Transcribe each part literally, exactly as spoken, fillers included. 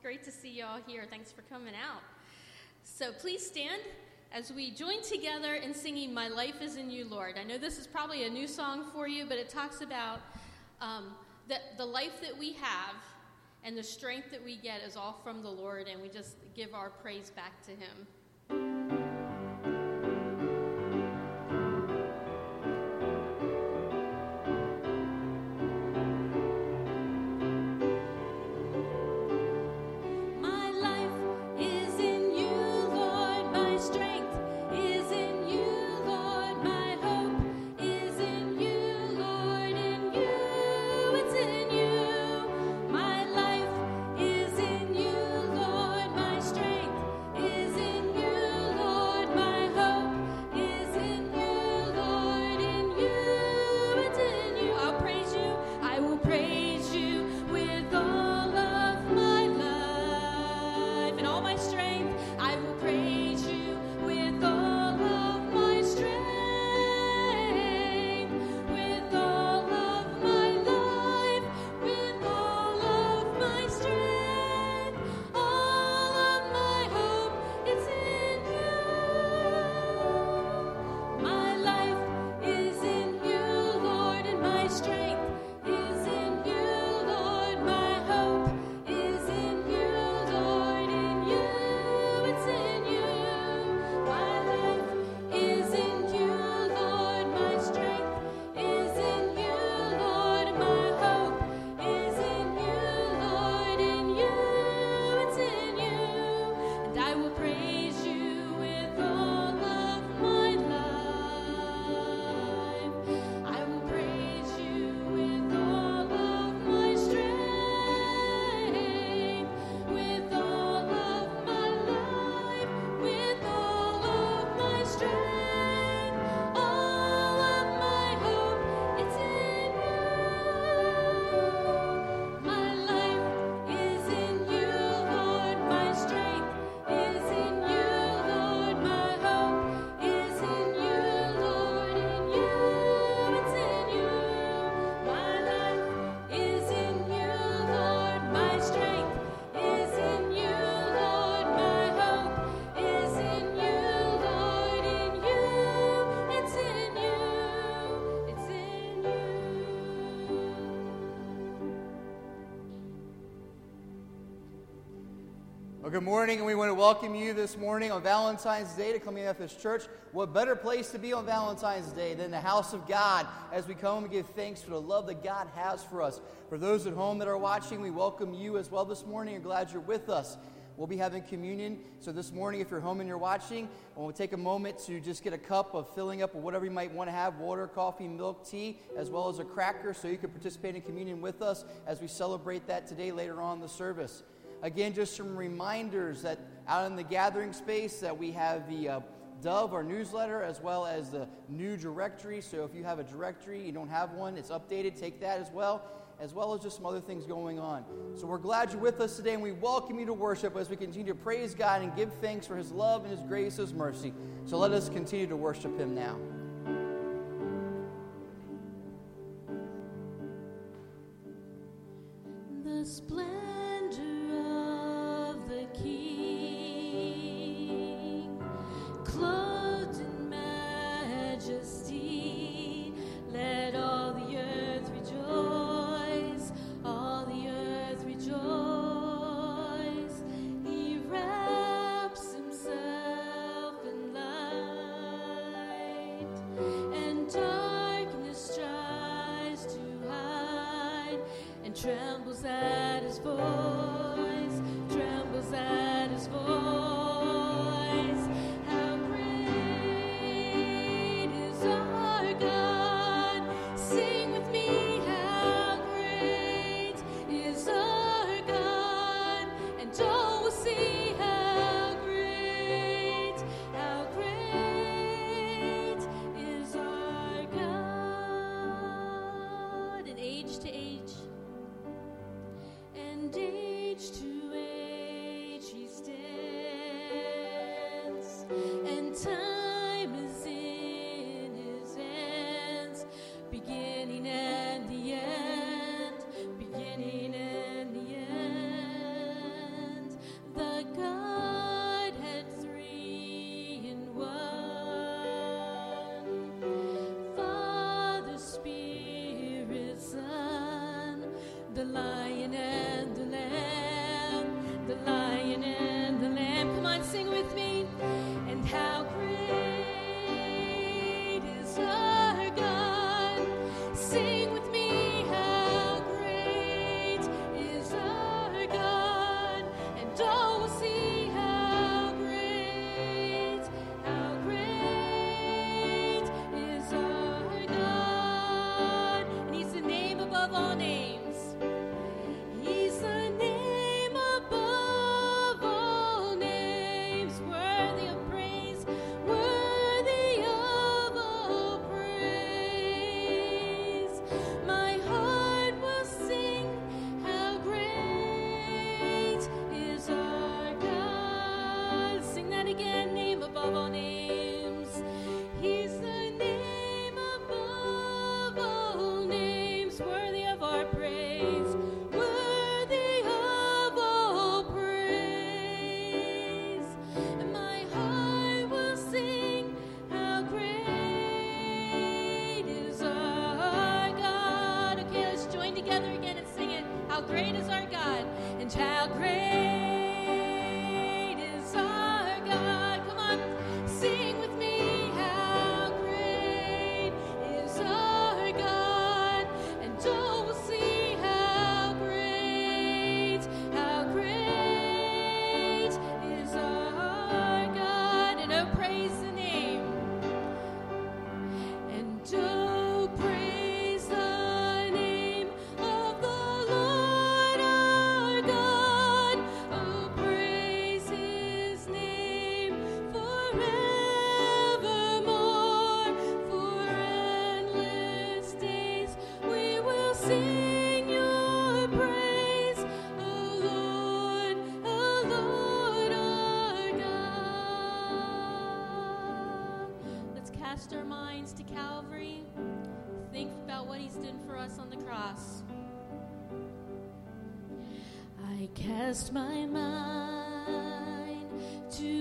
Great to see you all here. Thanks for coming out. So please stand as we join together in singing My Life Is in You, Lord. I know this is probably a new song for you, but it talks about um, the, the life that we have and the strength that we get is all from the Lord, and we just give our praise back to him. Well, good morning, and we want to welcome you this morning on Valentine's Day to Columbia Methodist Church. What better place to be on Valentine's Day than the house of God as we come and give thanks for the love that God has for us. For those at home that are watching, we welcome you as well this morning. We're glad you're with us. We'll be having communion. So this morning, if you're home and you're watching, we'll take a moment to just get a cup of filling up of whatever you might want to have, water, coffee, milk, tea, as well as a cracker, so you can participate in communion with us as we celebrate that today later on in the service. Again, just some reminders that out in the gathering space that we have the uh, Dove, our newsletter, as well as the new directory. So if you have a directory, you don't have one, it's updated, take that as well, as well as just some other things going on. So we're glad you're with us today, and we welcome you to worship as we continue to praise God and give thanks for his love and his grace, his mercy. So let us continue to worship him now. The splendor of the King, clothed in majesty, let all the earth rejoice, all the earth rejoice. He wraps himself in light, and darkness tries to hide, and trembles at his voice, trembles at his voice. How great is our God? Sing with me, how great is our God? And all will see how great, how great is our God. And age to age, and age how great is our God. Come on, sing with me. How great is our God. And oh, we'll see how great, how great is our God. And oh, praise the name. And oh, praise the name of the Lord our God. Oh, praise his name forevermore. For endless days we will sing your praise, oh Lord, oh Lord our God. Let's cast our minds to Calvary. Think about what he's done for us on the cross. I cast my mind to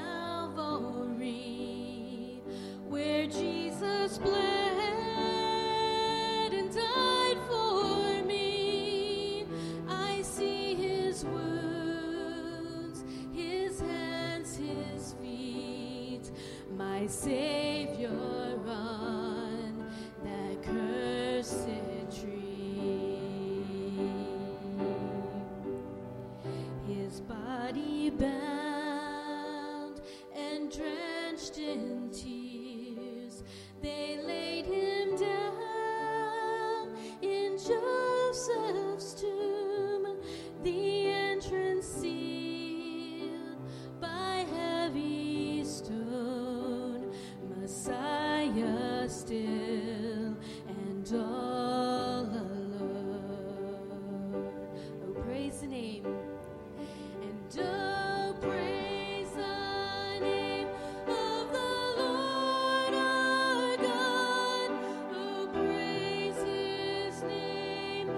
Calvary, where Jesus bled and died for me. I see his wounds, his hands, his feet, my Savior on that cursed tree. His body bound and drenched in tears, they laid him down in Joseph's tomb, the entrance sealed by heavy stone, Messiah still and all alone. Oh, praise the name. And oh, praise the name of the Lord our God. Oh, praise his name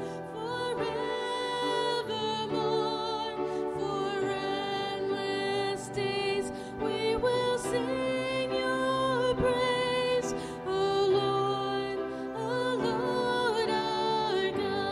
forevermore. For endless days we will sing your praise, oh Lord, oh Lord our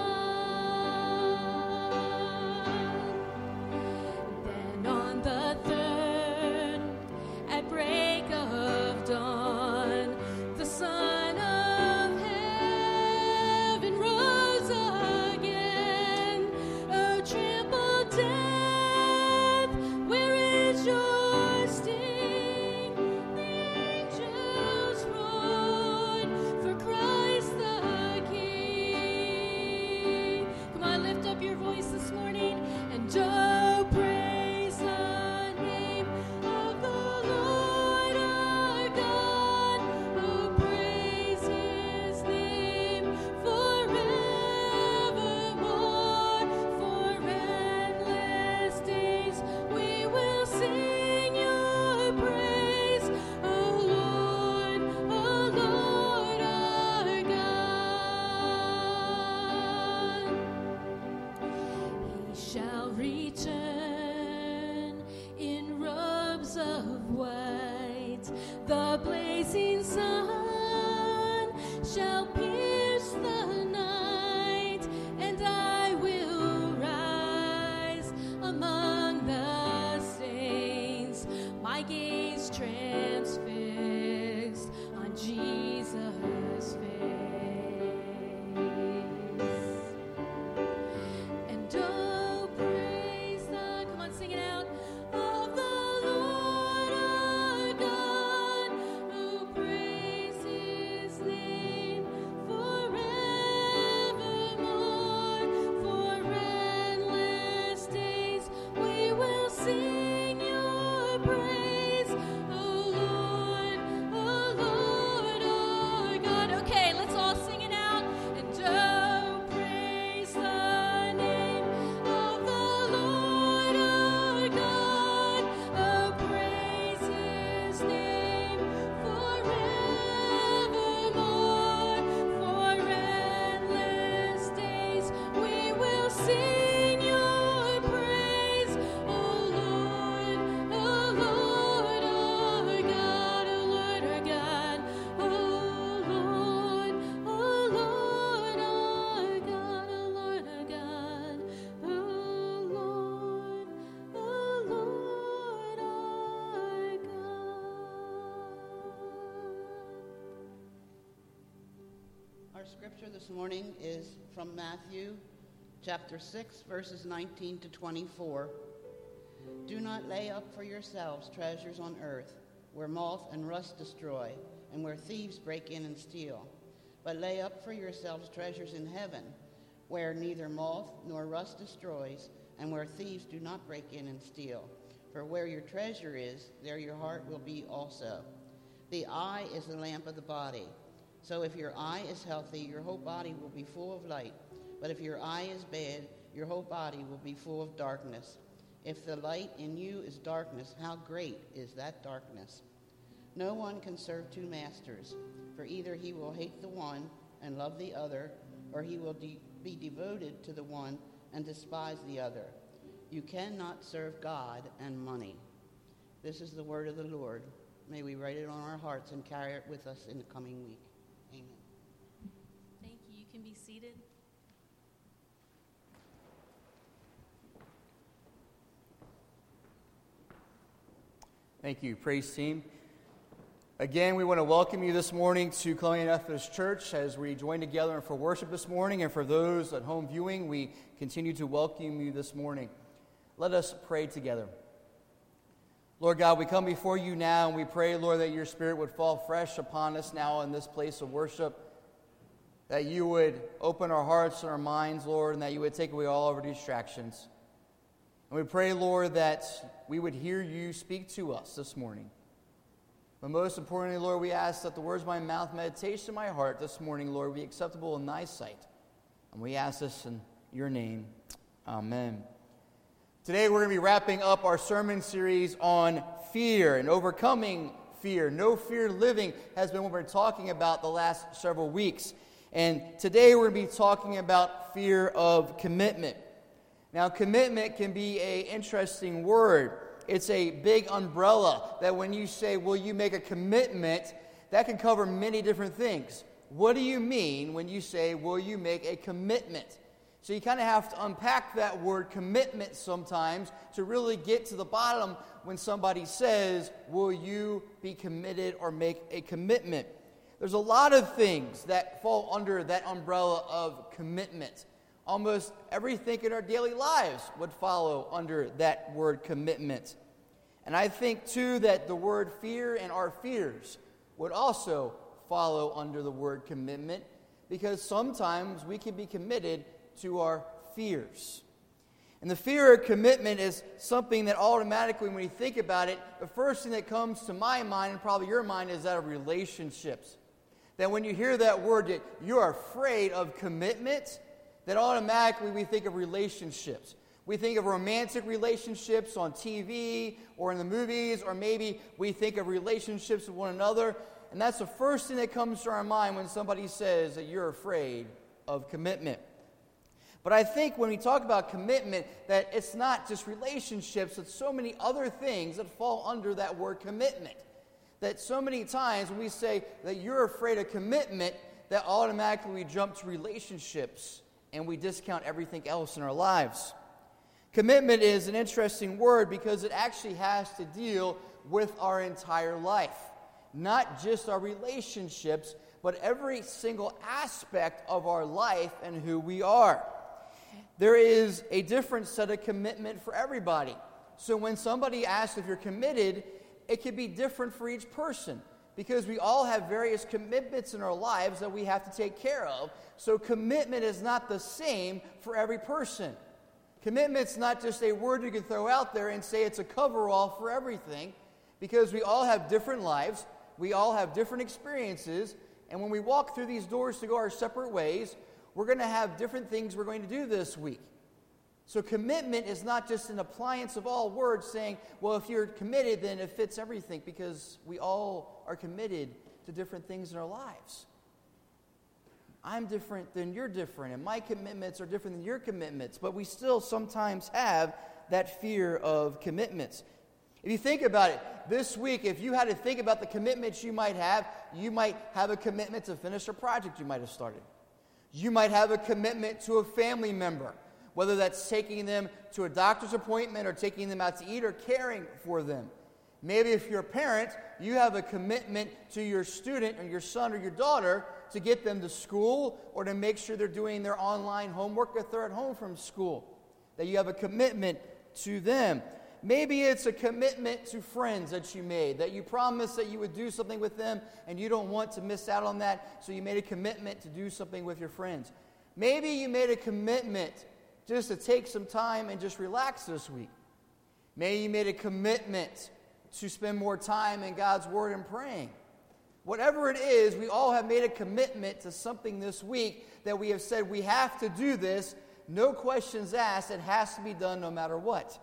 God. Then on the third, at break of dawn, the Son of Heaven rose again. Oh, trample death, where is your sting? The angels roared for Christ the King. Come on, lift up your voice this morning and oh, praise the name of the Lord our God. Oh, praise his name forevermore. For endless days we will sing your praise, oh Lord, oh Lord our God. He shall return in robes of white, the blazing sun shall pierce the night, and I will rise among the saints, my gaze transfixed on Jesus' face. And oh, praise the, come on, sing it out, of the Lord our God. Oh, praise his name scripture this morning is from Matthew chapter six, verses nineteen to twenty-four. Do not lay up for yourselves treasures on earth, where moth and rust destroy, and where thieves break in and steal. But lay up for yourselves treasures in heaven, where neither moth nor rust destroys, and where thieves do not break in and steal. For where your treasure is, there your heart will be also. The eye is the lamp of the body. So if your eye is healthy, your whole body will be full of light. But if your eye is bad, your whole body will be full of darkness. If the light in you is darkness, how great is that darkness? No one can serve two masters, for either he will hate the one and love the other, or he will de- be devoted to the one and despise the other. You cannot serve God and money. This is the word of the Lord. May we write it on our hearts and carry it with us in the coming week. Amen. Thank you. You can be seated. Thank you, praise team. Again, we want to welcome you this morning to Columbia Methodist Church as we join together for worship this morning. And for those at home viewing, we continue to welcome you this morning. Let us pray together. Lord God, we come before you now and we pray, Lord, that your Spirit would fall fresh upon us now in this place of worship, that you would open our hearts and our minds, Lord, and that you would take away all of our distractions. And we pray, Lord, that we would hear you speak to us this morning. But most importantly, Lord, we ask that the words of my mouth, meditation of my heart this morning, Lord, be acceptable in thy sight. And we ask this in your name. Amen. Today we're going to be wrapping up our sermon series on fear and overcoming fear. No fear living has been what we're talking about the last several weeks. And today we're going to be talking about fear of commitment. Now, commitment can be an interesting word. It's a big umbrella that when you say, will you make a commitment, that can cover many different things. What do you mean when you say, will you make a commitment? So you kind of have to unpack that word commitment sometimes to really get to the bottom when somebody says, will you be committed or make a commitment? There's a lot of things that fall under that umbrella of commitment. Almost everything in our daily lives would follow under that word commitment. And I think, too, that the word fear and our fears would also follow under the word commitment, because sometimes we can be committed to our fears. And the fear of commitment is something that automatically, when you think about it, the first thing that comes to my mind, and probably your mind, is that of relationships. That when you hear that word, that you're afraid of commitment, that automatically we think of relationships. We think of romantic relationships on T V or in the movies, or maybe we think of relationships with one another. And that's the first thing that comes to our mind when somebody says that you're afraid of commitment. But I think when we talk about commitment, that it's not just relationships, it's so many other things that fall under that word commitment. That so many times when we say that you're afraid of commitment, that automatically we jump to relationships and we discount everything else in our lives. Commitment is an interesting word because it actually has to deal with our entire life. Not just our relationships, but every single aspect of our life and who we are. There is a different set of commitment for everybody. So when somebody asks if you're committed, it can be different for each person, because we all have various commitments in our lives that we have to take care of. So commitment is not the same for every person. Commitment's not just a word you can throw out there and say it's a coverall for everything, because we all have different lives, we all have different experiences, and when we walk through these doors to go our separate ways, we're going to have different things we're going to do this week. So commitment is not just an appliance of all words saying, well, if you're committed, then it fits everything, because we all are committed to different things in our lives. I'm different than you're different, and my commitments are different than your commitments, but we still sometimes have that fear of commitments. If you think about it, this week, if you had to think about the commitments you might have, you might have a commitment to finish a project you might have started. You might have a commitment to a family member, whether that's taking them to a doctor's appointment or taking them out to eat or caring for them. Maybe if you're a parent, you have a commitment to your student or your son or your daughter to get them to school or to make sure they're doing their online homework if they're at home from school, that you have a commitment to them. Maybe it's a commitment to friends that you made, that you promised that you would do something with them and you don't want to miss out on that, so you made a commitment to do something with your friends. Maybe you made a commitment just to take some time and just relax this week. Maybe you made a commitment to spend more time in God's Word and praying. Whatever it is, we all have made a commitment to something this week that we have said we have to do this, no questions asked, it has to be done no matter what.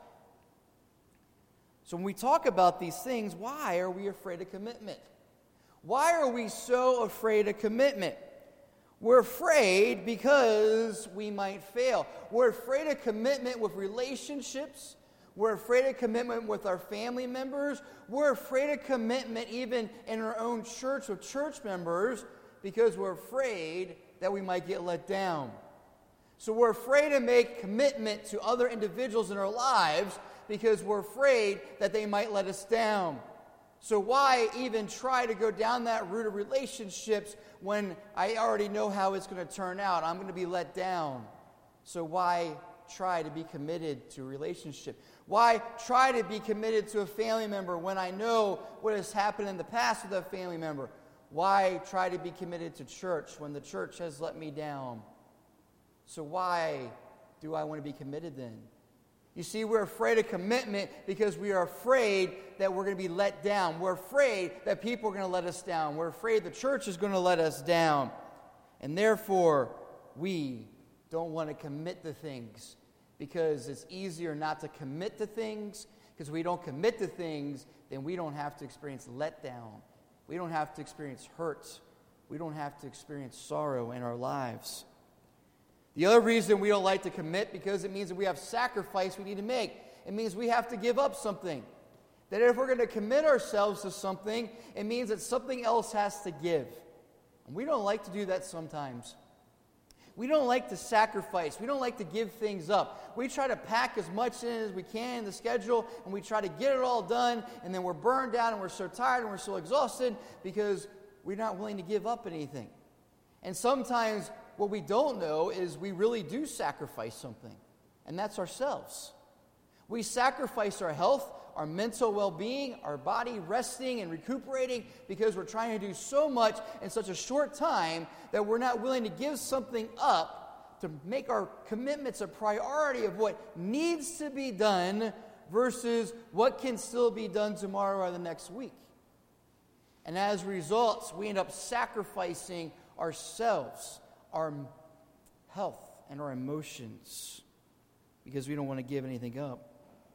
So when we talk about these things, why are we afraid of commitment? Why are we so afraid of commitment? We're afraid because we might fail. We're afraid of commitment with relationships. We're afraid of commitment with our family members. We're afraid of commitment even in our own church with church members because we're afraid that we might get let down. So we're afraid to make commitment to other individuals in our lives because we're afraid that they might let us down. So why even try to go down that route of relationships when I already know how it's going to turn out? I'm going to be let down. So why try to be committed to a relationship? Why try to be committed to a family member when I know what has happened in the past with that family member? Why try to be committed to church when the church has let me down? So why do I want to be committed then? You see, we're afraid of commitment because we are afraid that we're going to be let down. We're afraid that people are going to let us down. We're afraid the church is going to let us down. And therefore, we don't want to commit to things because it's easier not to commit to things, because we don't commit to things, then we don't have to experience letdown. We don't have to experience hurt. We don't have to experience sorrow in our lives. The other reason we don't like to commit because it means that we have sacrifice we need to make. It means we have to give up something. That if we're going to commit ourselves to something, it means that something else has to give. And we don't like to do that sometimes. We don't like to sacrifice. We don't like to give things up. We try to pack as much in as we can in the schedule, and we try to get it all done, and then we're burned out, and we're so tired, and we're so exhausted because we're not willing to give up anything. And sometimes what we don't know is we really do sacrifice something, and that's ourselves. We sacrifice our health, our mental well-being, our body resting and recuperating because we're trying to do so much in such a short time that we're not willing to give something up to make our commitments a priority of what needs to be done versus what can still be done tomorrow or the next week. And as a result, we end up sacrificing ourselves, our health, and our emotions because we don't want to give anything up.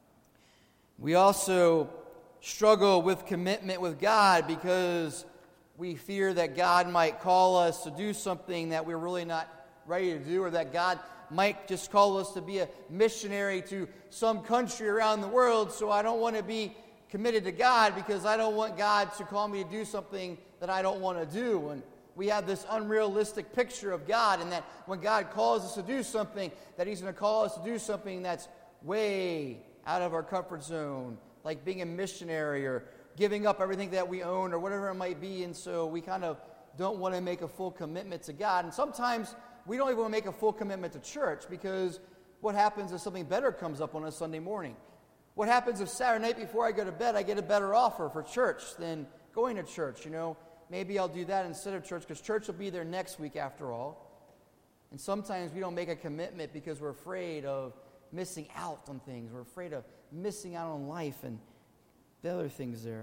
We also struggle with commitment with God because we fear that God might call us to do something that we're really not ready to do, or that God might just call us to be a missionary to some country around the world, so I don't want to be committed to God because I don't want God to call me to do something that I don't want to do. And we have this unrealistic picture of God, and that when God calls us to do something, that He's going to call us to do something that's way out of our comfort zone, like being a missionary or giving up everything that we own or whatever it might be. And so we kind of don't want to make a full commitment to God. And sometimes we don't even want to make a full commitment to church because what happens if something better comes up on a Sunday morning? What happens if Saturday night before I go to bed I get a better offer for church than going to church? You know, maybe I'll do that instead of church because church will be there next week after all. And sometimes we don't make a commitment because we're afraid of missing out on things. We're afraid of missing out on life and the other things there.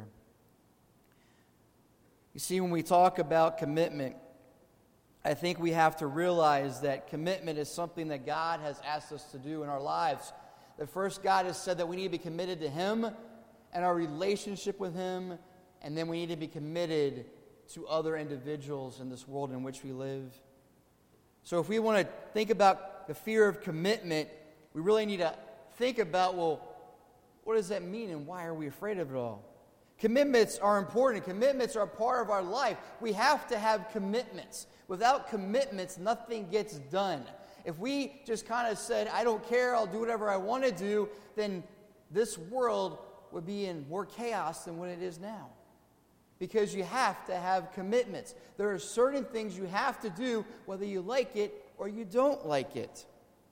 You see, when we talk about commitment, I think we have to realize that commitment is something that God has asked us to do in our lives. That first God has said that we need to be committed to Him and our relationship with Him, and then we need to be committed to other individuals in this world in which we live. So if we want to think about the fear of commitment, we really need to think about, well, what does that mean and why are we afraid of it all? Commitments are important. Commitments are a part of our life. We have to have commitments. Without commitments, nothing gets done. If we just kind of said, I don't care, I'll do whatever I want to do, then this world would be in more chaos than what it is now. Because you have to have commitments. There are certain things you have to do whether you like it or you don't like it.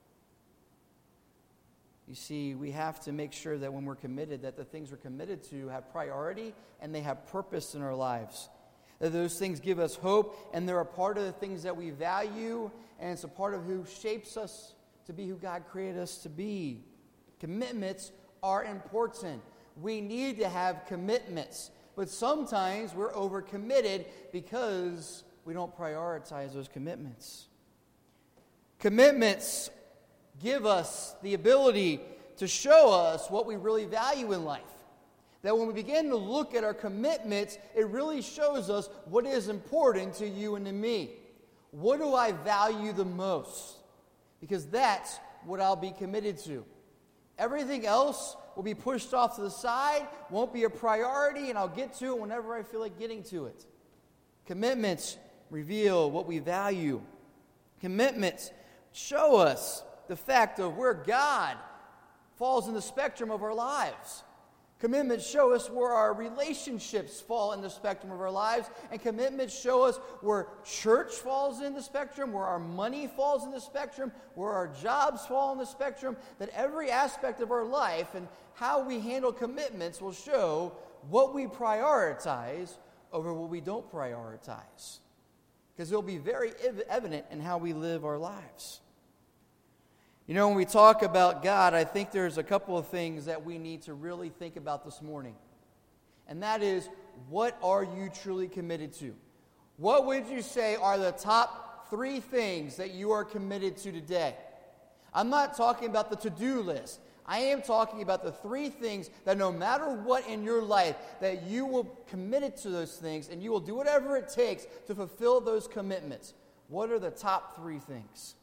You see, we have to make sure that when we're committed, that the things we're committed to have priority and they have purpose in our lives. That those things give us hope and they're a part of the things that we value, and it's a part of who shapes us to be who God created us to be. Commitments are important. We need to have commitments. But sometimes we're overcommitted because we don't prioritize those commitments. Commitments give us the ability to show us what we really value in life. That when we begin to look at our commitments, it really shows us what is important to you and to me. What do I value the most? Because that's what I'll be committed to. Everything else will be pushed off to the side, won't be a priority, and I'll get to it whenever I feel like getting to it. Commitments reveal what we value. Commitments show us the fact of where God falls in the spectrum of our lives. Commitments show us where our relationships fall in the spectrum of our lives, and commitments show us where church falls in the spectrum, where our money falls in the spectrum, where our jobs fall in the spectrum, that every aspect of our life and how we handle commitments will show what we prioritize over what we don't prioritize. Because it will be very ev- evident in how we live our lives. You know, when we talk about God, I think there's a couple of things that we need to really think about this morning. And that is, what are you truly committed to? What would you say are the top three things that you are committed to today? I'm not talking about the to-do list. I am talking about the three things that no matter what in your life, that you will commit to those things and you will do whatever it takes to fulfill those commitments. What are the top three things?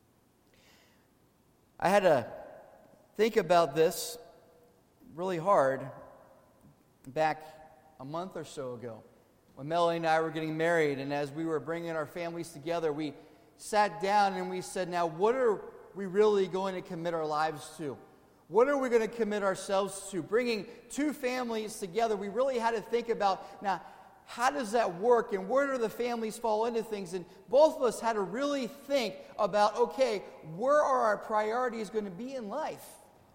I had to think about this really hard back a month or so ago when Melanie and I were getting married, and as we were bringing our families together, we sat down and we said, now what are we really going to commit our lives to? What are we going to commit ourselves to? Bringing two families together, we really had to think about, now, how does that work and where do the families fall into things? And both of us had to really think about, okay, where are our priorities going to be in life?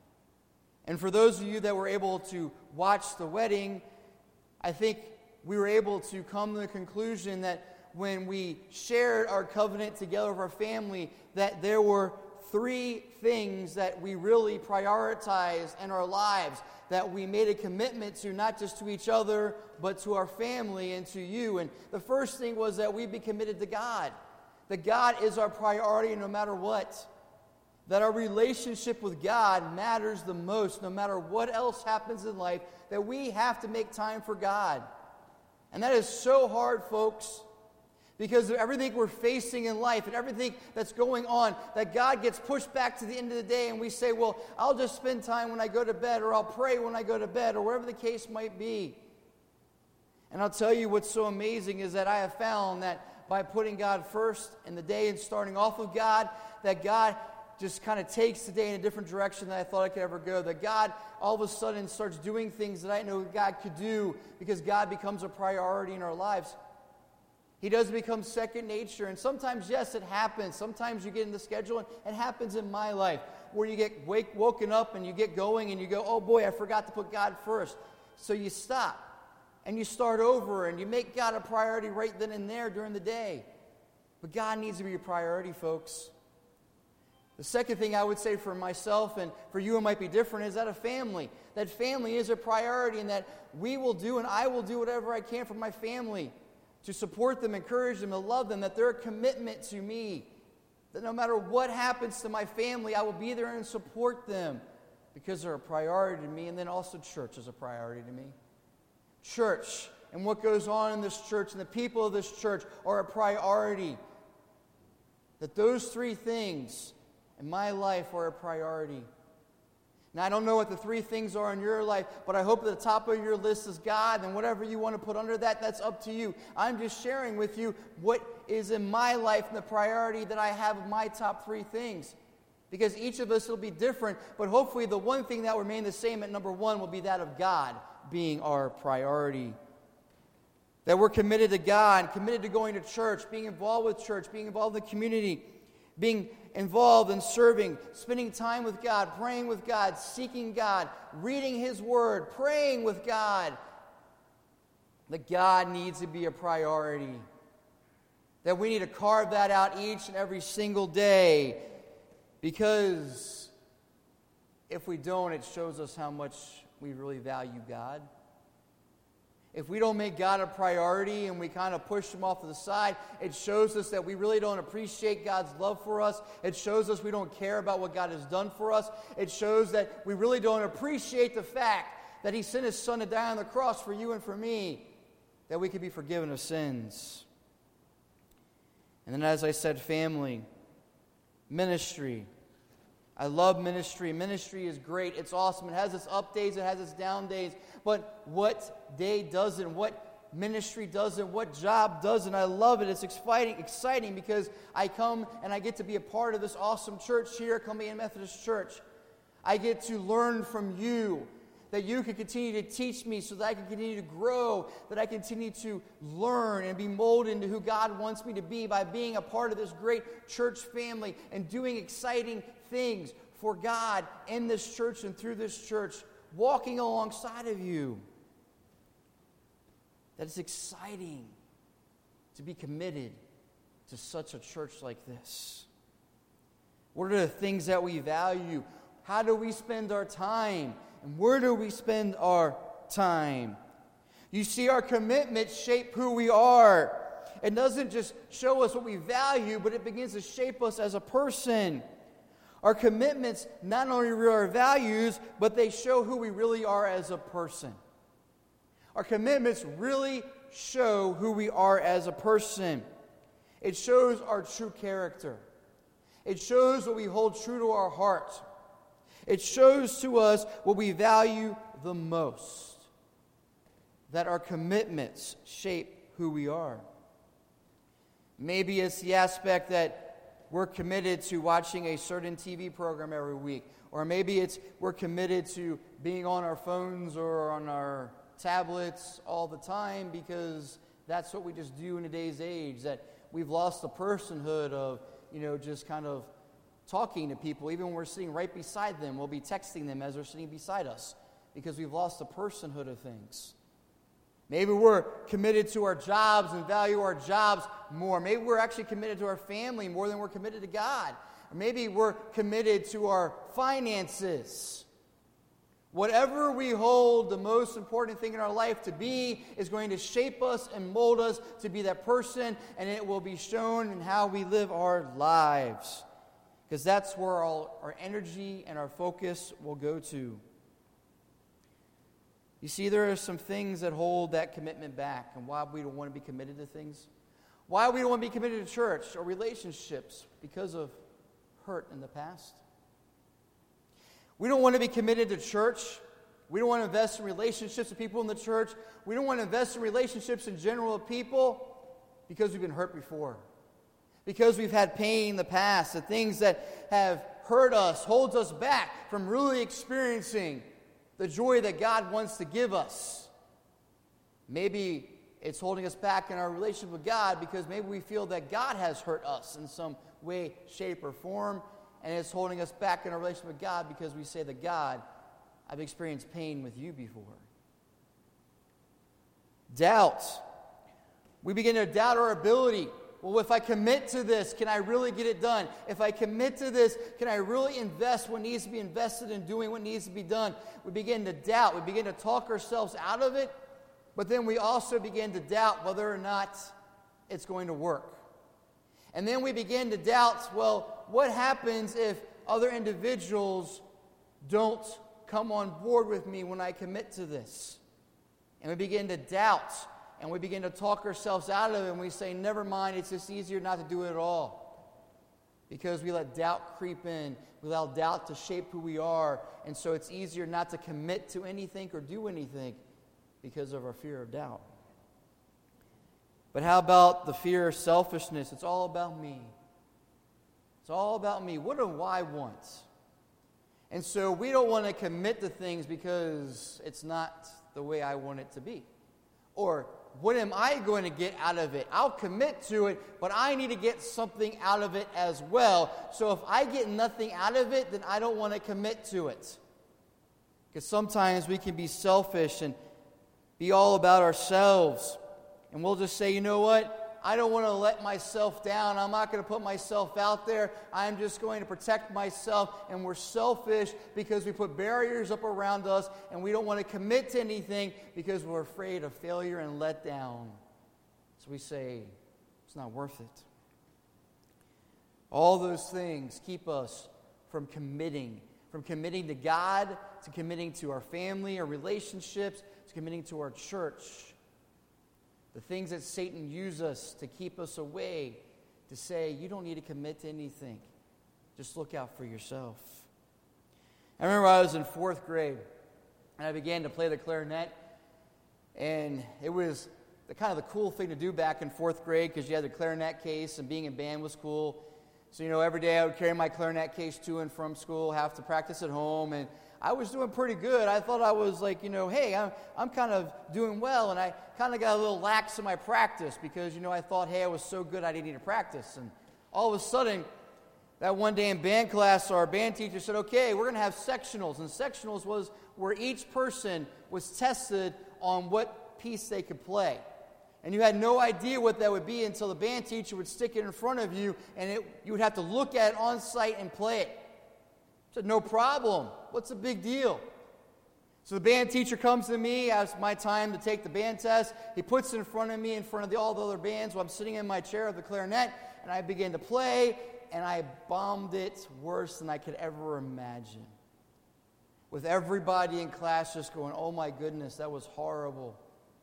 And for those of you that were able to watch the wedding, I think we were able to come to the conclusion that when we shared our covenant together with our family, that there were three things that we really prioritized in our lives, that we made a commitment to, not just to each other, but to our family and to you. And the first thing was that we be committed to God. That God is our priority no matter what. That our relationship with God matters the most no matter what else happens in life, that we have to make time for God. And that is so hard, folks. Because of everything we're facing in life and everything that's going on, that God gets pushed back to the end of the day and we say, well, I'll just spend time when I go to bed, or I'll pray when I go to bed, or whatever the case might be. And I'll tell you what's so amazing is that I have found that by putting God first in the day and starting off with God, that God just kind of takes the day in a different direction than I thought I could ever go. That God all of a sudden starts doing things that I know God could do because God becomes a priority in our lives. He does become second nature. And sometimes, yes, it happens. Sometimes you get in the schedule, and it happens in my life, where you get wake, woken up and you get going and you go, oh boy, I forgot to put God first. So you stop and you start over and you make God a priority right then and there during the day. But God needs to be a priority, folks. The second thing I would say for myself, and for you it might be different, is that a family. That family is a priority, and that we will do and I will do whatever I can for my family to support them, encourage them, to love them, that they're a commitment to me. That no matter what happens to my family, I will be there and support them because they're a priority to me. And then also church is a priority to me. Church and what goes on in this church and the people of this church are a priority. That those three things in my life are a priority. Now, I don't know what the three things are in your life, but I hope at the top of your list is God, and whatever you want to put under that, that's up to you. I'm just sharing with you what is in my life and the priority that I have of my top three things. Because each of us will be different, but hopefully the one thing that will remain the same at number one will be that of God being our priority. That we're committed to God, committed to going to church, being involved with church, being involved in the community, being involved in serving, spending time with God, praying with God, seeking God, reading His Word, praying with God. That God needs to be a priority. That we need to carve that out each and every single day. Because if we don't, it shows us how much we really value God. If we don't make God a priority and we kind of push Him off to the side, it shows us that we really don't appreciate God's love for us. It shows us we don't care about what God has done for us. It shows that we really don't appreciate the fact that He sent His Son to die on the cross for you and for me, that we could be forgiven of sins. And then, as I said, family, ministry. I love ministry. Ministry is great. It's awesome. It has its up days. It has its down days. But what day doesn't? What ministry doesn't? What job doesn't? I love it. It's exciting, exciting because I come and I get to be a part of this awesome church here, Columbiana Methodist Church. I get to learn from you, that you can continue to teach me so that I can continue to grow, that I continue to learn and be molded into who God wants me to be by being a part of this great church family and doing exciting things for God in this church and through this church, walking alongside of you. That it's exciting to be committed to such a church like this. What are the things that we value? How do we spend our time? And where do we spend our time? You see, our commitments shape who we are. It doesn't just show us what we value, but it begins to shape us as a person. Our commitments not only are our values, but they show who we really are as a person. Our commitments really show who we are as a person. It shows our true character. It shows what we hold true to our heart. It shows to us what we value the most. That our commitments shape who we are. Maybe it's the aspect that we're committed to watching a certain T V program every week. Or maybe it's we're committed to being on our phones or on our tablets all the time because that's what we just do in today's age. That we've lost the personhood of, you know, just kind of talking to people. Even when we're sitting right beside them, we'll be texting them as they're sitting beside us because we've lost the personhood of things. Maybe we're committed to our jobs and value our jobs more. Maybe we're actually committed to our family more than we're committed to God. Or maybe we're committed to our finances. Whatever we hold the most important thing in our life to be is going to shape us and mold us to be that person, and it will be shown in how we live our lives. Because that's where all our energy and our focus will go to. You see, there are some things that hold that commitment back and why we don't want to be committed to things. Why we don't want to be committed to church or relationships because of hurt in the past. We don't want to be committed to church. We don't want to invest in relationships with people in the church. We don't want to invest in relationships in general with people because we've been hurt before. Because we've had pain in the past. The things that have hurt us holds us back from really experiencing the joy that God wants to give us. Maybe it's holding us back in our relationship with God because maybe we feel that God has hurt us in some way, shape, or form, and it's holding us back in our relationship with God because we say that, God, I've experienced pain with you before. Doubt. We begin to doubt our ability. Well, if I commit to this, can I really get it done? If I commit to this, can I really invest what needs to be invested in doing what needs to be done? We begin to doubt. We begin to talk ourselves out of it, but then we also begin to doubt whether or not it's going to work. And then we begin to doubt, well, what happens if other individuals don't come on board with me when I commit to this? And we begin to doubt. And we begin to talk ourselves out of it, and we say, never mind, it's just easier not to do it at all. Because we let doubt creep in. We allow doubt to shape who we are. And so it's easier not to commit to anything or do anything because of our fear of doubt. But how about the fear of selfishness? It's all about me. It's all about me. What do I want? And so we don't want to commit to things because it's not the way I want it to be. Or what am I going to get out of it? I'll commit to it, but I need to get something out of it as well. So if I get nothing out of it, then I don't want to commit to it. Because sometimes we can be selfish and be all about ourselves. And we'll just say, you know what? I don't want to let myself down. I'm not going to put myself out there. I'm just going to protect myself. And we're selfish because we put barriers up around us and we don't want to commit to anything because we're afraid of failure and let down. So we say, it's not worth it. All those things keep us from committing. From committing to God, to committing to our family, our relationships, to committing to our church. The things that Satan uses us to keep us away, to say, you don't need to commit to anything. Just look out for yourself. I remember I was in fourth grade, and I began to play the clarinet, and it was the kind of the cool thing to do back in fourth grade because you had the clarinet case, and being in band was cool. So, you know, every day I would carry my clarinet case to and from school, have to practice at home, and I was doing pretty good. I thought I was like, you know, hey, I'm, I'm kind of doing well, and I kind of got a little lax in my practice because, you know, I thought, hey, I was so good I didn't need to practice. And all of a sudden, that one day in band class, our band teacher said, okay, we're going to have sectionals. And sectionals was where each person was tested on what piece they could play. And you had no idea what that would be until the band teacher would stick it in front of you, and it, you would have to look at it on site and play it. I said, no problem. What's the big deal? So the band teacher comes to me, asks my time to take the band test. He puts it in front of me, in front of the, all the other bands, while I'm sitting in my chair of the clarinet, and I begin to play, and I bombed it worse than I could ever imagine. With everybody in class just going, oh my goodness, that was horrible.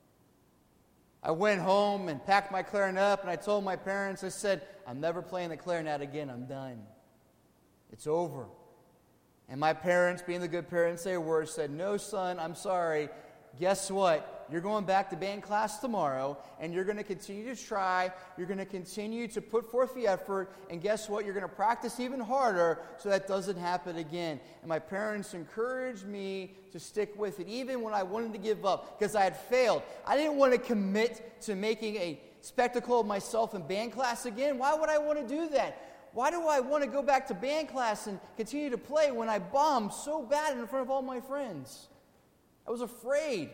I went home and packed my clarinet up, and I told my parents, I said, I'm never playing the clarinet again. I'm done. It's over. And my parents, being the good parents they were, said, no, son, I'm sorry. Guess what? You're going back to band class tomorrow, and you're going to continue to try. You're going to continue to put forth the effort, and guess what? You're going to practice even harder so that doesn't happen again. And my parents encouraged me to stick with it, even when I wanted to give up, because I had failed. I didn't want to commit to making a spectacle of myself in band class again. Why would I want to do that? Why do I want to go back to band class and continue to play when I bombed so bad in front of all my friends? I was afraid.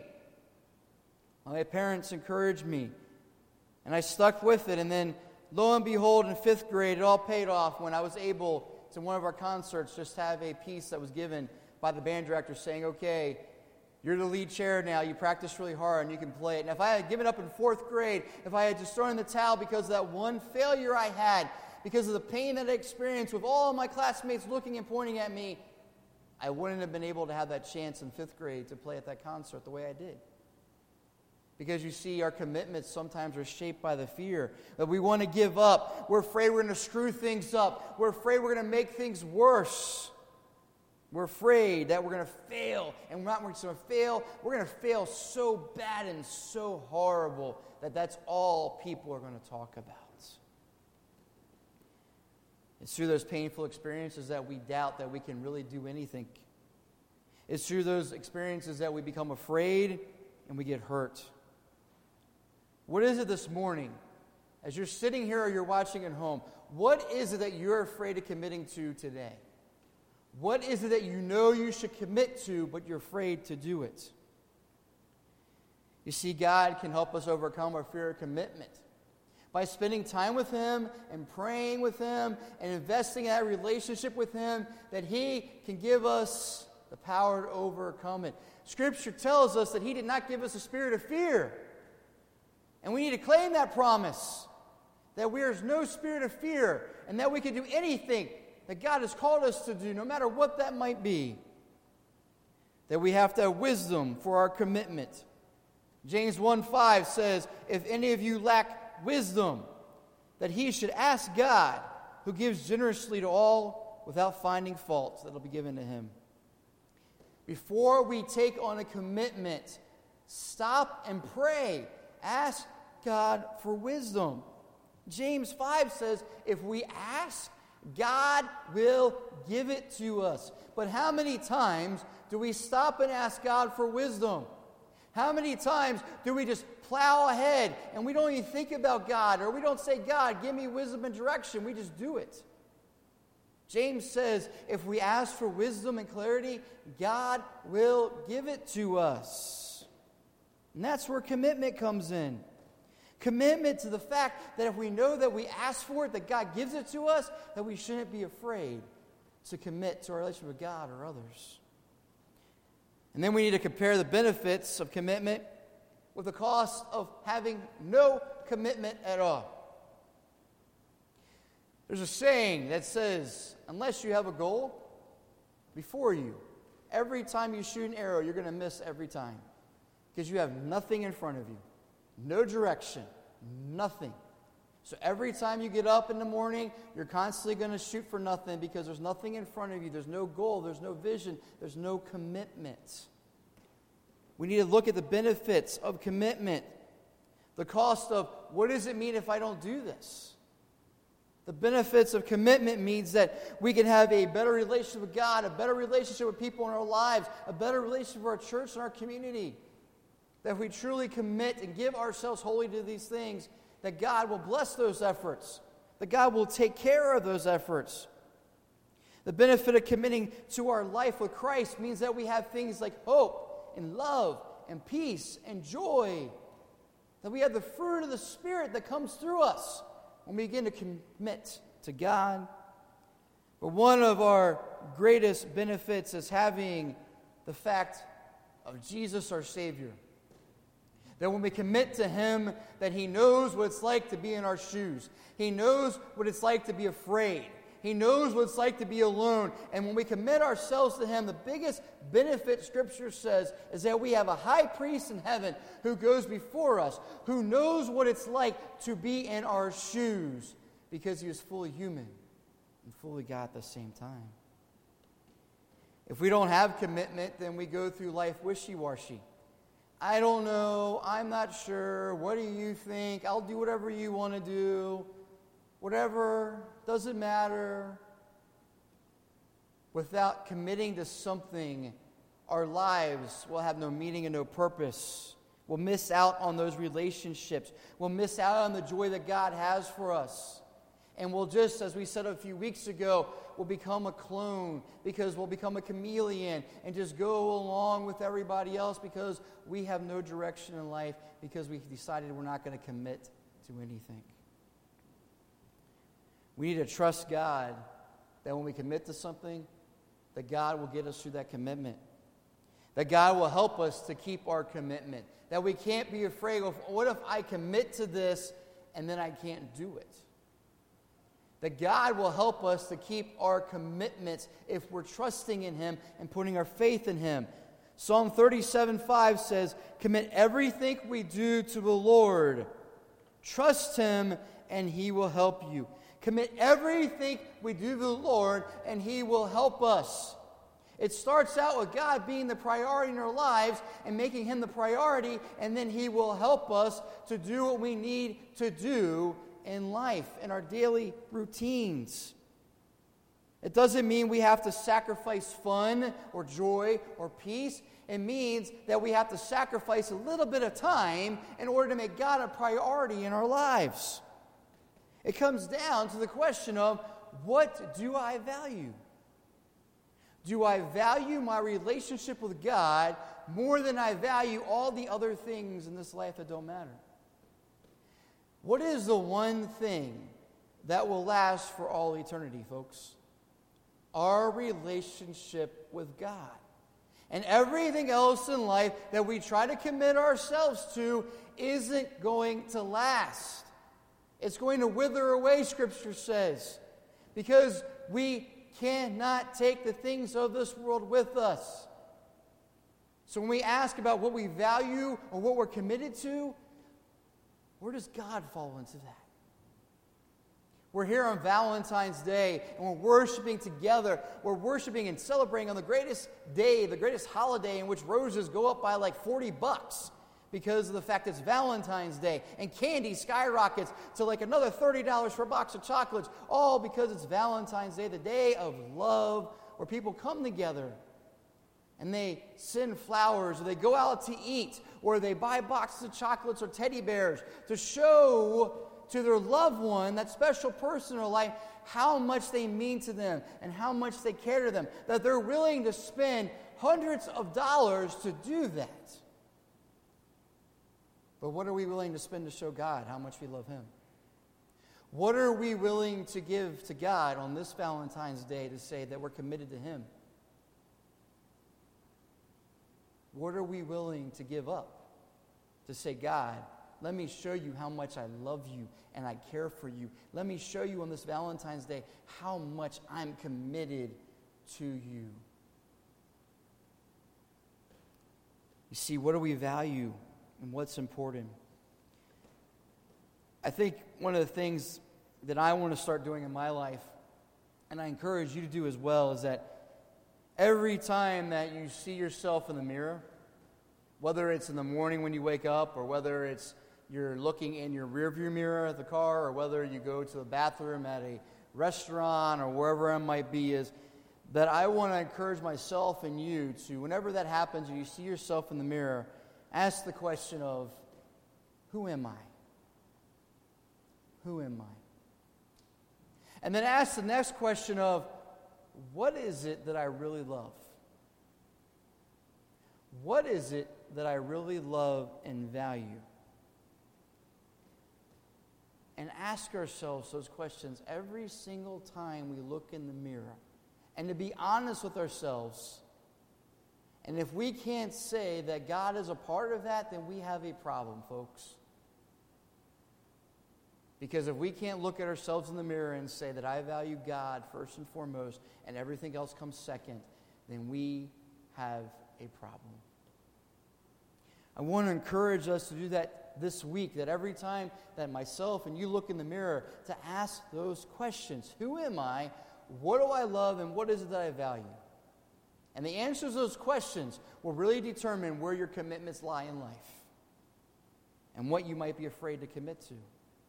My parents encouraged me, and I stuck with it. And then, lo and behold, in fifth grade, it all paid off when I was able to one of our concerts just have a piece that was given by the band director saying, okay, you're the lead chair now. You practiced really hard, and you can play it. And if I had given up in fourth grade, if I had just thrown in the towel because of that one failure I had, because of the pain that I experienced with all of my classmates looking and pointing at me, I wouldn't have been able to have that chance in fifth grade to play at that concert the way I did. Because you see, our commitments sometimes are shaped by the fear that we want to give up. We're afraid we're going to screw things up. We're afraid we're going to make things worse. We're afraid that we're going to fail. And we're not going to fail. We're going to fail so bad and so horrible that that's all people are going to talk about. It's through those painful experiences that we doubt that we can really do anything. It's through those experiences that we become afraid and we get hurt. What is it this morning, as you're sitting here or you're watching at home, what is it that you're afraid of committing to today? What is it that you know you should commit to, but you're afraid to do it? You see, God can help us overcome our fear of commitment by spending time with Him and praying with Him and investing in that relationship with Him, that He can give us the power to overcome it. Scripture tells us that He did not give us a spirit of fear. And we need to claim that promise, that there is no spirit of fear and that we can do anything that God has called us to do, no matter what that might be. That we have to have wisdom for our commitment. James one five says, if any of you lack wisdom, that he should ask God, who gives generously to all without finding fault, that will be given to him. Before we take on a commitment, stop and pray. Ask God for wisdom. James five says, if we ask, God will give it to us. But how many times do we stop and ask God for wisdom? How many times do we just plow ahead and we don't even think about God, or we don't say, God, give me wisdom and direction. We just do it. James says if we ask for wisdom and clarity, God will give it to us. And that's where commitment comes in. Commitment to the fact that if we know that we ask for it, that God gives it to us, that we shouldn't be afraid to commit to our relationship with God or others. And then we need to compare the benefits of commitment with the cost of having no commitment at all. There's a saying that says, unless you have a goal before you, every time you shoot an arrow, you're going to miss every time. Because you have nothing in front of you. No direction. Nothing. So every time you get up in the morning, you're constantly going to shoot for nothing because there's nothing in front of you. There's no goal. There's no vision. There's no commitment. We need to look at the benefits of commitment. The cost of, what does it mean if I don't do this? The benefits of commitment means that we can have a better relationship with God, a better relationship with people in our lives, a better relationship with our church and our community. That if we truly commit and give ourselves wholly to these things, that God will bless those efforts. That God will take care of those efforts. The benefit of committing to our life with Christ means that we have things like hope and love and peace and joy. That we have the fruit of the Spirit that comes through us when we begin to commit to God. But one of our greatest benefits is having the fact of Jesus our Savior. That when we commit to Him, that He knows what it's like to be in our shoes. He knows what it's like to be afraid. He knows what it's like to be alone. And when we commit ourselves to Him, the biggest benefit Scripture says is that we have a high priest in heaven who goes before us, who knows what it's like to be in our shoes, because He was fully human and fully God at the same time. If we don't have commitment, then we go through life wishy-washy. I don't know, I'm not sure, what do you think? I'll do whatever you want to do. Whatever, doesn't matter. Without committing to something, our lives will have no meaning and no purpose. We'll miss out on those relationships. We'll miss out on the joy that God has for us. And we'll just, as we said a few weeks ago, we'll become a clone because we'll become a chameleon and just go along with everybody else because we have no direction in life because we decided we're not going to commit to anything. We need to trust God that when we commit to something, that God will get us through that commitment. That God will help us to keep our commitment. That we can't be afraid of, what if I commit to this and then I can't do it? That God will help us to keep our commitments if we're trusting in Him and putting our faith in Him. Psalm thirty-seven five says, commit everything we do to the Lord. Trust Him and He will help you. Commit everything we do to the Lord, and He will help us. It starts out with God being the priority in our lives and making Him the priority, and then He will help us to do what we need to do in life, in our daily routines. It doesn't mean we have to sacrifice fun or joy or peace. It means that we have to sacrifice a little bit of time in order to make God a priority in our lives. It comes down to the question of, what do I value? Do I value my relationship with God more than I value all the other things in this life that don't matter? What is the one thing that will last for all eternity, folks? Our relationship with God. And everything else in life that we try to commit ourselves to isn't going to last. It's going to wither away, Scripture says, because we cannot take the things of this world with us. So when we ask about what we value or what we're committed to, where does God fall into that? We're here on Valentine's Day, and we're worshiping together. We're worshiping and celebrating on the greatest day, the greatest holiday in which roses go up by like forty bucks. because of the fact it's Valentine's Day and candy skyrockets to like another thirty dollars for a box of chocolates, all because it's Valentine's Day, the day of love, where people come together and they send flowers, or they go out to eat, or they buy boxes of chocolates or teddy bears to show to their loved one, that special person in their life, how much they mean to them and how much they care to them, that they're willing to spend hundreds of dollars to do that. But what are we willing to spend to show God how much we love Him? What are we willing to give to God on this Valentine's Day to say that we're committed to Him? What are we willing to give up to say, God, let me show you how much I love you and I care for you. Let me show you on this Valentine's Day how much I'm committed to you. You see, what do we value and what's important? I think one of the things that I want to start doing in my life, and I encourage you to do as well, is that every time that you see yourself in the mirror, whether it's in the morning when you wake up, or whether it's you're looking in your rearview mirror at the car, or whether you go to the bathroom at a restaurant or wherever it might be, is that I want to encourage myself and you to, whenever that happens and you see yourself in the mirror, ask the question of, who am I? Who am I? And then ask the next question of, what is it that I really love? What is it that I really love and value? And ask ourselves those questions every single time we look in the mirror. And to be honest with ourselves. And if we can't say that God is a part of that, then we have a problem, folks. Because if we can't look at ourselves in the mirror and say that I value God first and foremost and everything else comes second, then we have a problem. I want to encourage us to do that this week, that every time that myself and you look in the mirror, to ask those questions. Who am I? What do I love? And what is it that I value? And the answers to those questions will really determine where your commitments lie in life and what you might be afraid to commit to.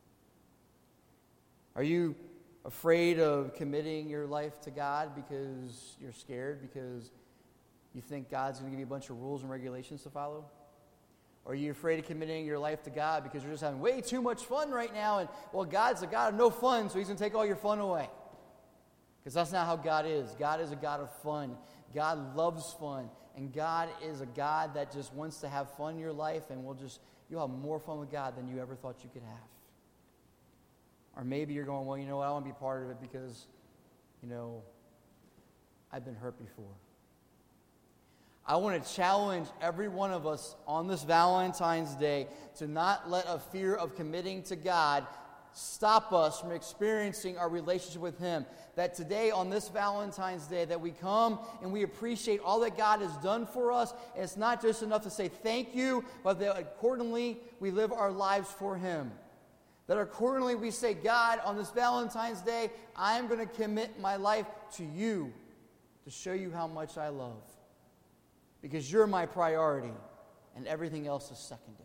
Are you afraid of committing your life to God because you're scared, because you think God's going to give you a bunch of rules and regulations to follow? Or are you afraid of committing your life to God because you're just having way too much fun right now, and, well, God's a God of no fun, so He's going to take all your fun away? Because that's not how God is. God is a God of fun. God loves fun. And God is a God that just wants to have fun in your life, and will just, you'll have more fun with God than you ever thought you could have. Or maybe you're going, well, you know what, I want to be part of it because, you know, I've been hurt before. I want to challenge every one of us on this Valentine's Day to not let a fear of committing to God stop us from experiencing our relationship with Him. That today, on this Valentine's Day, that we come and we appreciate all that God has done for us. And it's not just enough to say thank you, but that accordingly we live our lives for Him. That accordingly we say, God, on this Valentine's Day, I am going to commit my life to you to show you how much I love. Because you're my priority, and everything else is secondary.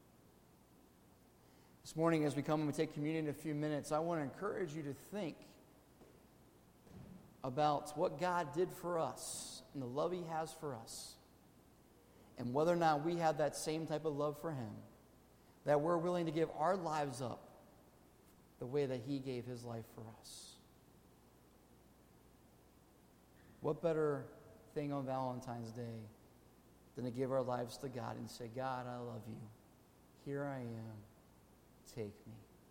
This morning, as we come and we take communion in a few minutes, I want to encourage you to think about what God did for us and the love He has for us, and whether or not we have that same type of love for Him, that we're willing to give our lives up the way that He gave His life for us. What better thing on Valentine's Day than to give our lives to God and say, God, I love you. Here I am. Take me.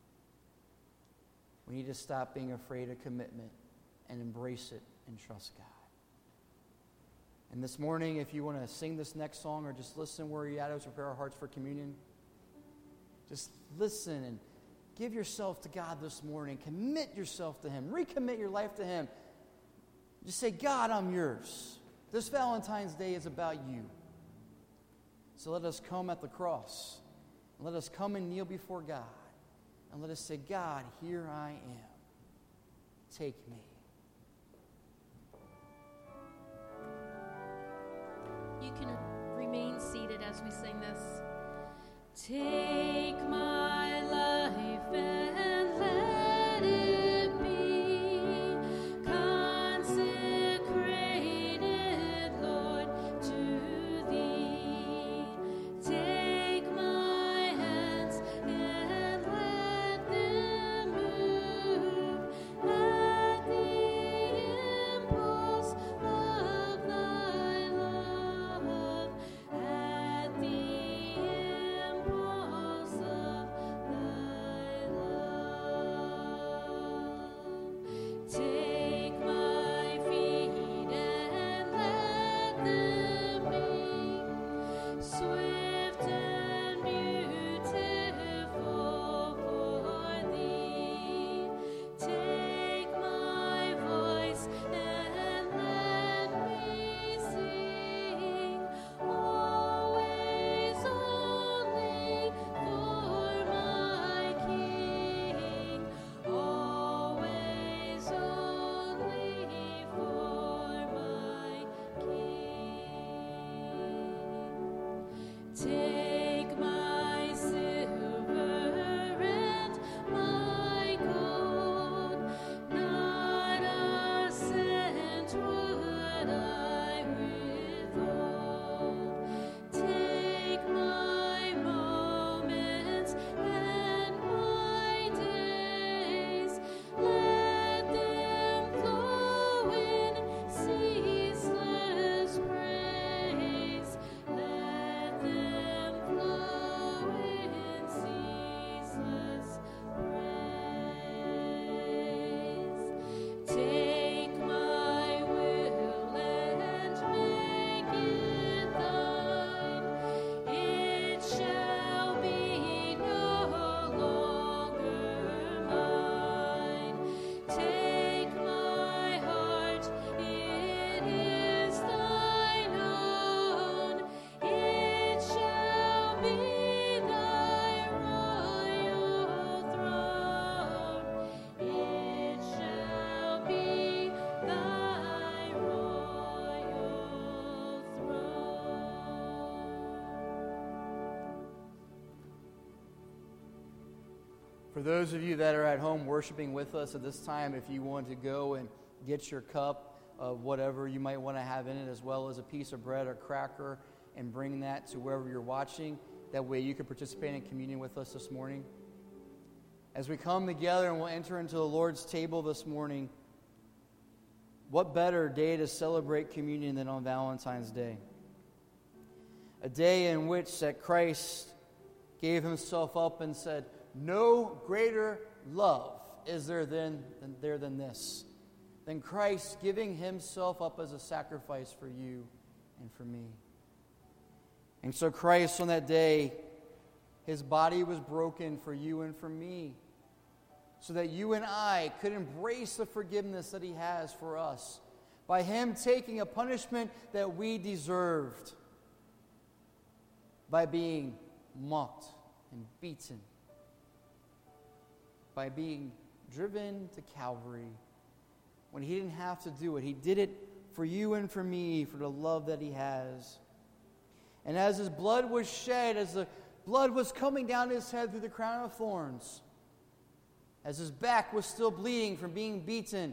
We need to stop being afraid of commitment and embrace it and trust God. And this morning, if you want to sing this next song or just listen where you're at as we prepare our hearts for communion, just listen and give yourself to God this morning. Commit yourself to Him. Recommit your life to Him. Just say, God, I'm yours. This Valentine's Day is about you. So let us come at the cross. Let us come and kneel before God. And let us say, God, here I am. Take me. You can remain seated as we sing this. Take my life and let it be consecrated, Lord, to Thee. Take my hands and let them move at the impulse of Thy love, at the impulse of Thy love. Take my feet and let them be swift and beautiful for Thee. Take my voice and let me sing, always only for my King, always only for my King. Take my silver and my gold, not a cent would I withhold. Take my moments and my days, let them flow in ceaseless praise, let them flow in ceaseless praise. Take my will and make it Thine, it shall be no longer mine. Take my heart, it is Thine own, it shall be Thy royal throne, it shall be Thy royal throne. For those of you that are at home worshiping with us at this time, if you want to go and get your cup of whatever you might want to have in it, as well as a piece of bread or cracker, and bring that to wherever you're watching, that way you can participate in communion with us this morning. As we come together and we'll enter into the Lord's table this morning, what better day to celebrate communion than on Valentine's Day? A day in which that Christ gave himself up and said, no greater love is there than, than there than this, than Christ giving himself up as a sacrifice for you and for me. And so Christ on that day, his body was broken for you and for me, so that you and I could embrace the forgiveness that he has for us by him taking a punishment that we deserved, by being mocked and beaten, by being driven to Calvary when he didn't have to do it. He did it for you and for me, for the love that he has. And as his blood was shed, as the blood was coming down his head through the crown of thorns, as his back was still bleeding from being beaten,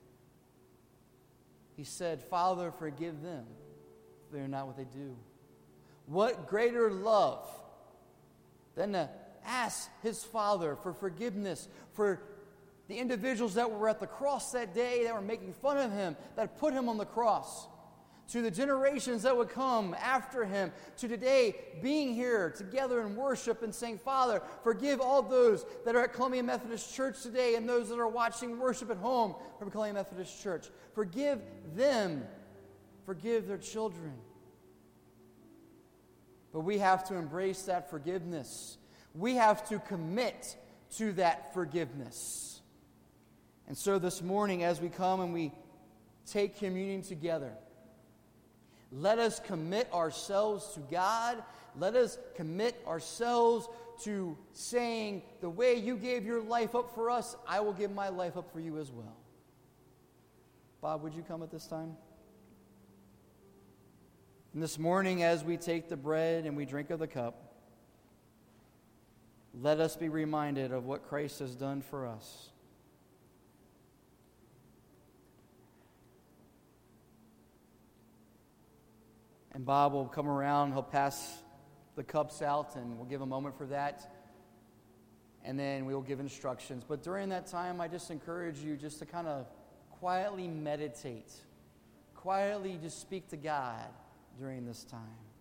he said, Father, forgive them, for they are not what they do. What greater love than to ask his Father for forgiveness for the individuals that were at the cross that day, that were making fun of him, that put him on the cross, to the generations that would come after him, to today being here together in worship and saying, Father, forgive all those that are at Columbia Methodist Church today and those that are watching worship at home from Columbia Methodist Church. Forgive them. Forgive their children. But we have to embrace that forgiveness. We have to commit to that forgiveness. And so this morning, as we come and we take communion together, let us commit ourselves to God. Let us commit ourselves to saying, the way you gave your life up for us, I will give my life up for you as well. Bob, would you come at this time? And this morning, as we take the bread and we drink of the cup, let us be reminded of what Christ has done for us. And Bob will come around, he'll pass the cups out, and we'll give a moment for that. And then we will give instructions. But during that time, I just encourage you just to kind of quietly meditate. Quietly just speak to God during this time.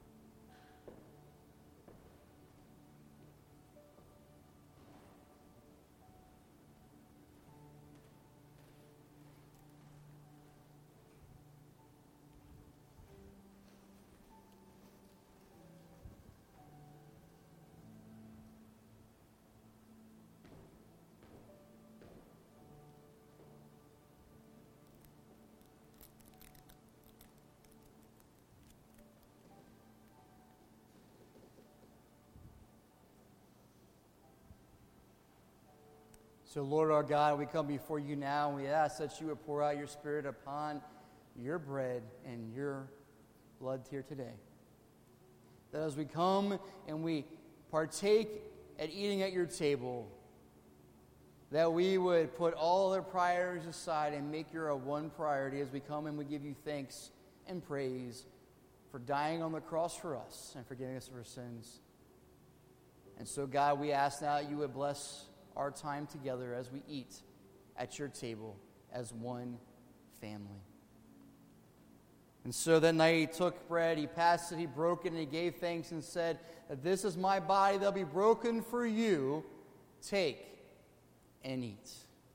So, Lord our God, we come before you now, and we ask that you would pour out your Spirit upon your bread and your blood here today. That as we come and we partake at eating at your table, that we would put all other priorities aside and make your a one priority as we come and we give you thanks and praise for dying on the cross for us and forgiving us of our sins. And so, God, we ask now that you would bless our time together as we eat at your table as one family. And so that night he took bread, he passed it, he broke it, and he gave thanks and said that this is my body that will be broken for you. Take and eat.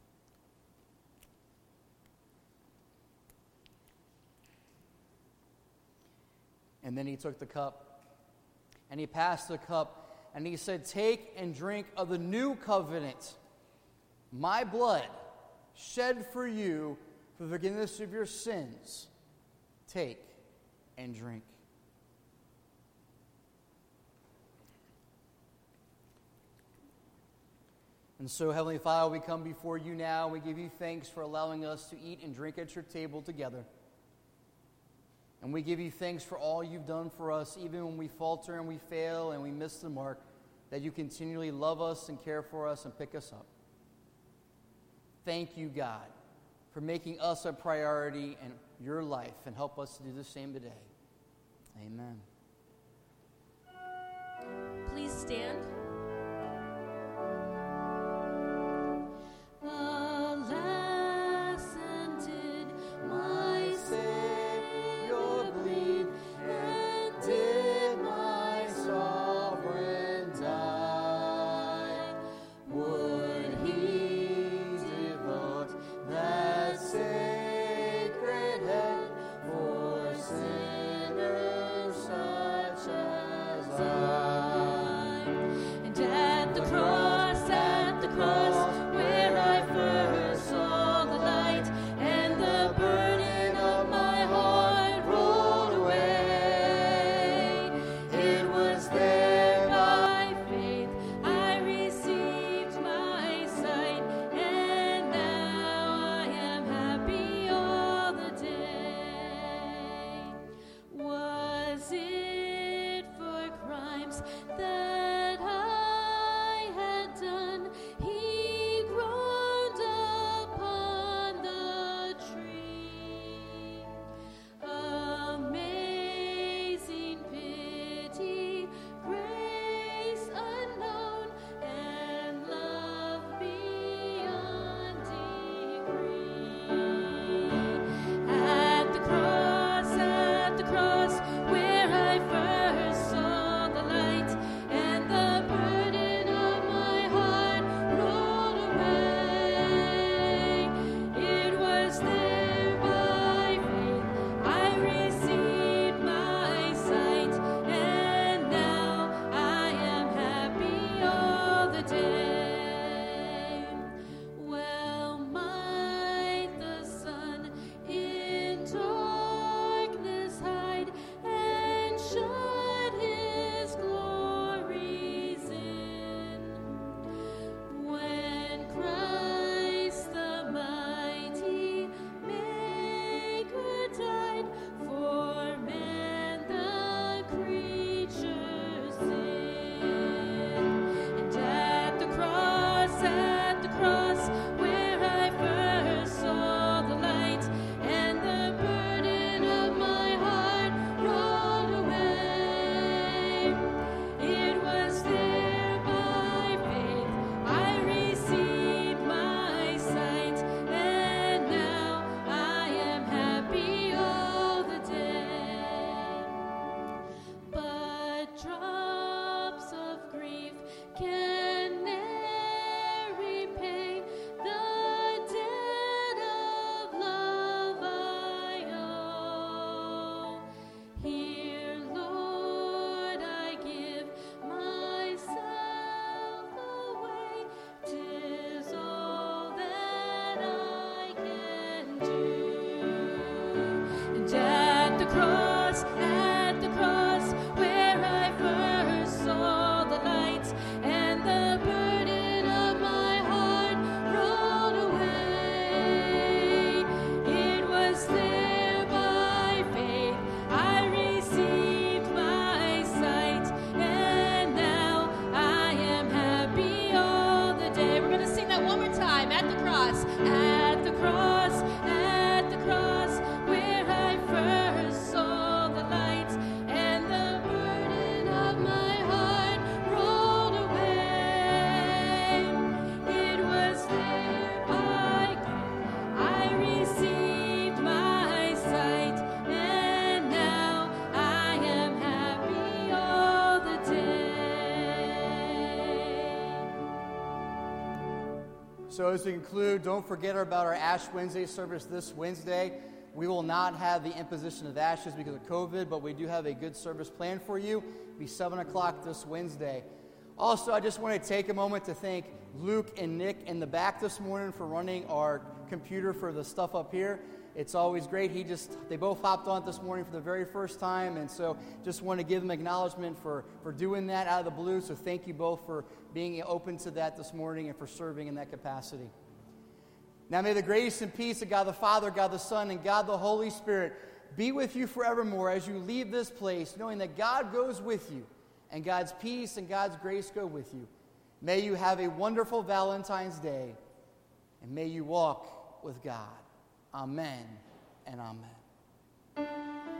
And then he took the cup and he passed the cup. And he said, take and drink of the new covenant, my blood, shed for you for the forgiveness of your sins. Take and drink. And so, Heavenly Father, we come before you now. We give you thanks for allowing us to eat and drink at your table together. And we give you thanks for all you've done for us, even when we falter and we fail and we miss the mark, that you continually love us and care for us and pick us up. Thank you, God, for making us a priority in your life, and help us to do the same today. Amen. Please stand. So as we conclude, don't forget about our Ash Wednesday service this Wednesday. We will not have the imposition of ashes because of COVID, but we do have a good service planned for you. It'll be seven o'clock this Wednesday. Also, I just want to take a moment to thank Luke and Nick in the back this morning for running our computer for the stuff up here. It's always great. He just they both hopped on this morning for the very first time, and so just want to give them acknowledgement for, for doing that out of the blue. So thank you both for being open to that this morning and for serving in that capacity. Now may the grace and peace of God the Father, God the Son, and God the Holy Spirit be with you forevermore as you leave this place, knowing that God goes with you, and God's peace and God's grace go with you. May you have a wonderful Valentine's Day, and may you walk with God. Amen and amen.